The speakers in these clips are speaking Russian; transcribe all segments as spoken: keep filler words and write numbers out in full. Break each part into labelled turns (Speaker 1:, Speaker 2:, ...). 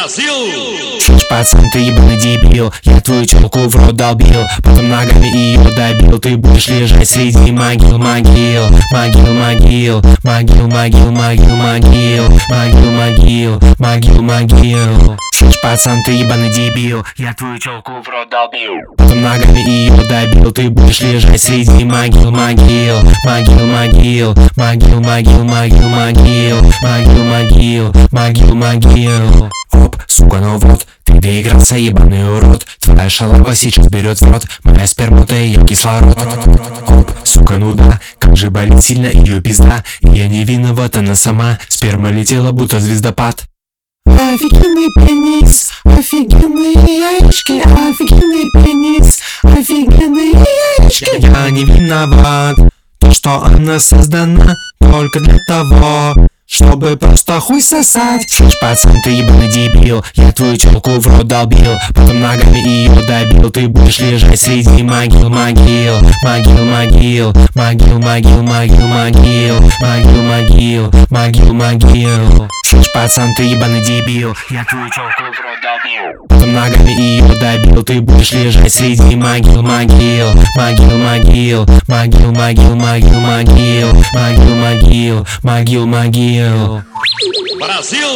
Speaker 1: Бразил!
Speaker 2: Слышь, пацан, ты ебаный дебил. Я твою челку в рот долбил, потом ногами ее добил. Ты будешь лежать среди могил, могил, могил, могил, могил, могил, могил, могил, могил, могил, могил, могил. Слышь, пацан, ты ебаный дебил. Я твою челку в рот долбил, потом ногами ее добил. Ты будешь лежать среди могил, могил, могил, могил, могил, могил, могил, могил, могил, могил, могил, могил. Оп, сука, ну вот, ты доигрался, ебаный урод. Твоя шалава сейчас берет в рот моя сперма, ты ее кислород. Оп, сука, ну да, как же болит сильно ее пизда. И я не виноват, она сама. Сперма летела, будто звездопад.
Speaker 3: Офигенный пенис, офигенные яички, офигенный пенис, офигенные яички.
Speaker 2: Я не виноват, то, что она создана только для того, чтобы просто хуй сосать. Слышь, пацан, ты ебаный дебил. Я твою челку в рот долбил, потом ногами ее добил. Ты будешь лежать среди могил, могил, могил, могил, могил, могил, могил, могил, могил, могил, могил, могил. Слышь, пацан, ты ебаный дебил. Я твою челку в рот долбил, потом ногами ее добил. Ты будешь лежать среди могил, могил, могил, могил, могил, могил, могил, могил, могил, могил, могил, могил.
Speaker 1: Бразил!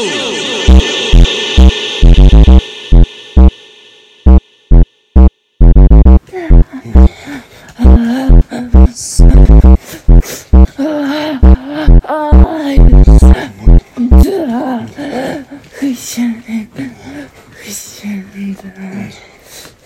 Speaker 3: Да,